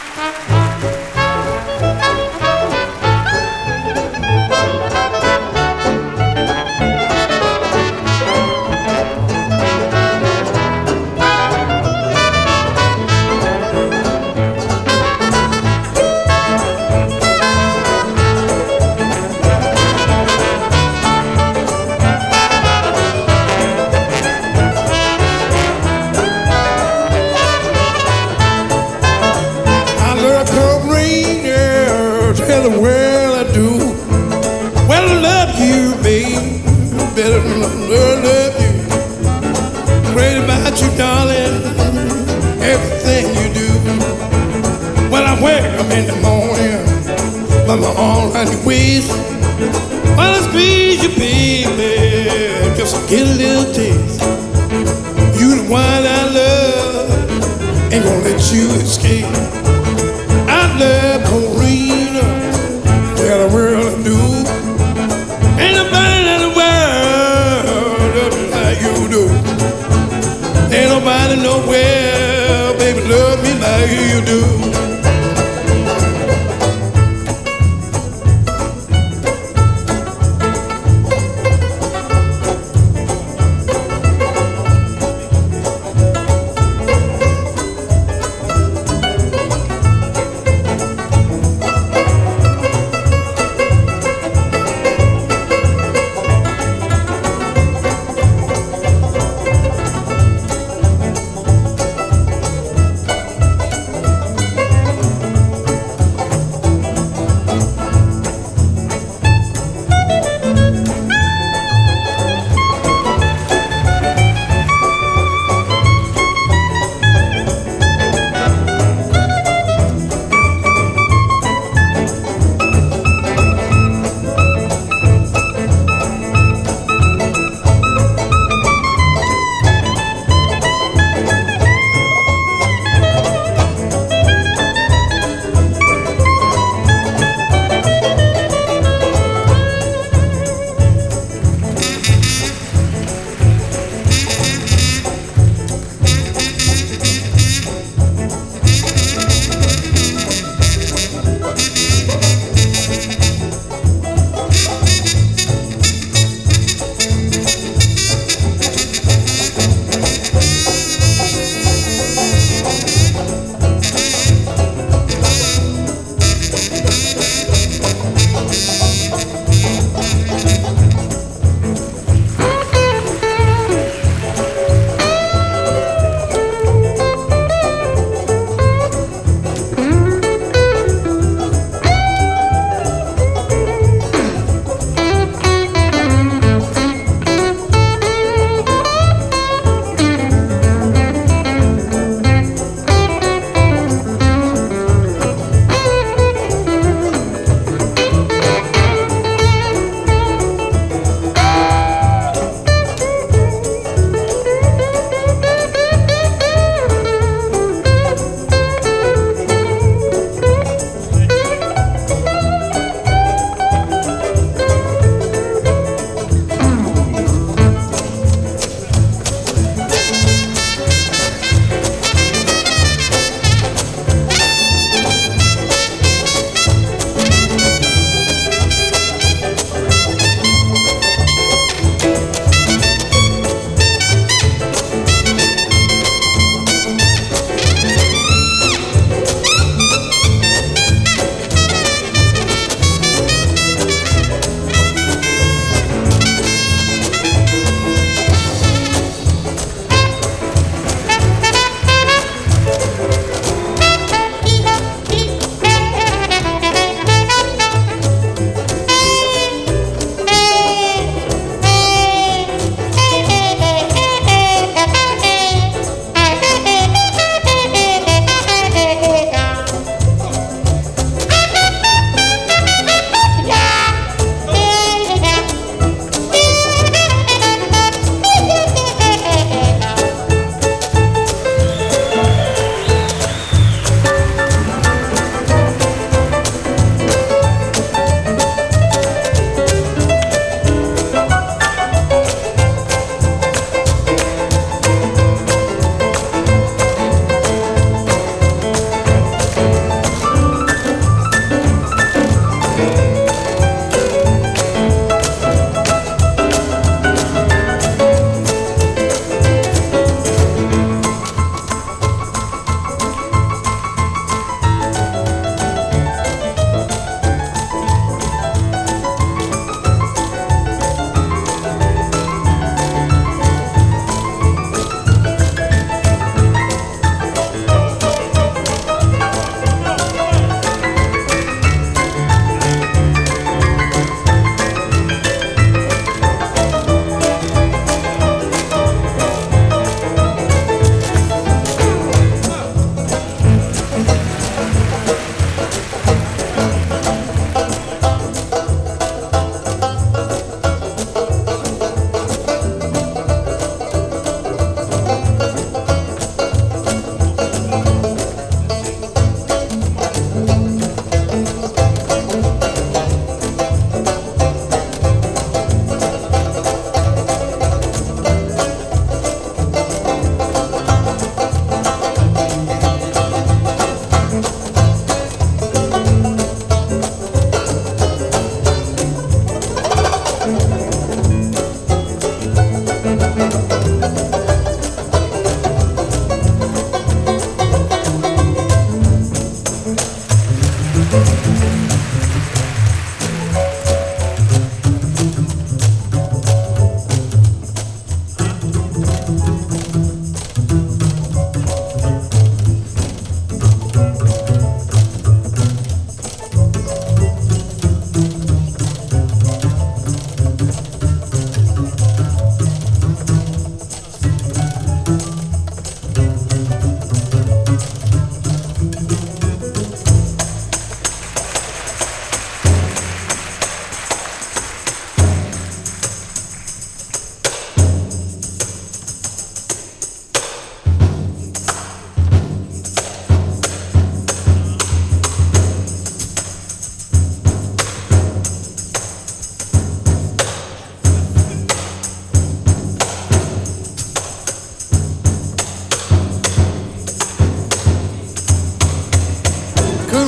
Tell the world I do. Well, I love you, babe, better than I love you. Great about you, darling, everything you do. Well, I wake up in the morning, by my arm around your waist. While I squeeze you, baby, just to get a little taste. You the one I love, ain't gonna let you escape. I love Corina, tell the world I do. Ain't nobody in the world love me like you do. Ain't nobody nowhere, baby, love me like you do.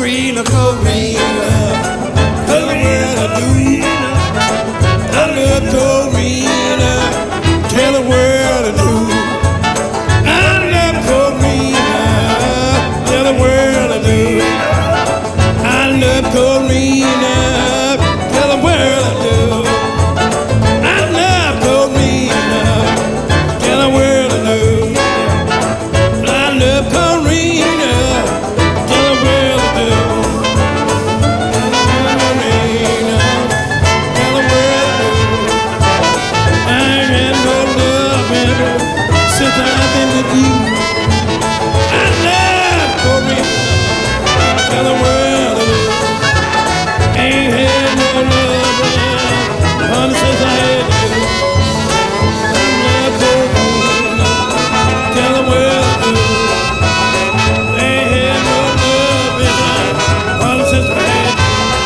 Corrina, Corrina. Tell the world I do. I love Corrina. Tell the world I do. I love Corrina. Tell the world I do. I love Corrina. Tell the world I do. I love Corrina. Tell the world I do. I love Corrina. Tell the world I do. Corrina. Tell the world I do. I ain't had no love, baby, since I've been with you. I love Corrina. Tell the world I do. Ain't had no love, honey, since I had you. I love Corrina. Tell the world I do. Ain't had no love, honey, since I had you.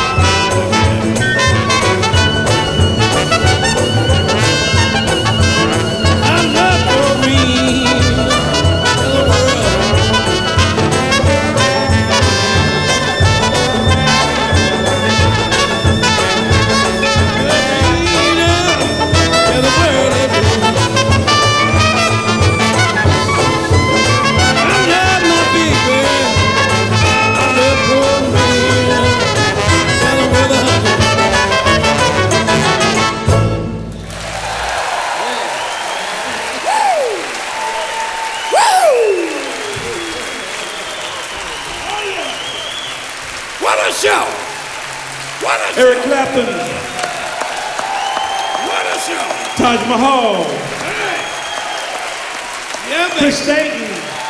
I love Corrina. Tell the world I do. Corrina. Tell the world I do. I love my baby. I love Corrina. Tell the world I do. What a show! What a Eric Clapton, What a show! Taj Mahal, Hey. Yeah, baby. Chris Stanton.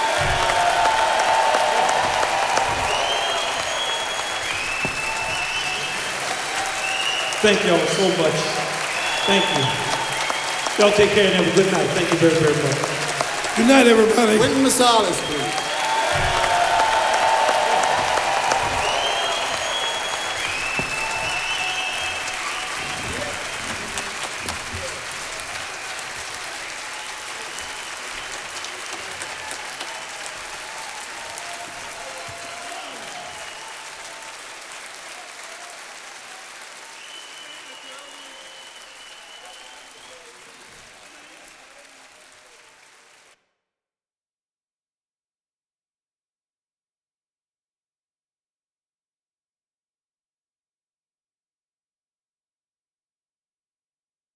Thank y'all so much. Thank you. Y'all take care and have a good night. Thank you very, very much. Good night, everybody. Wynton Marsalis, please.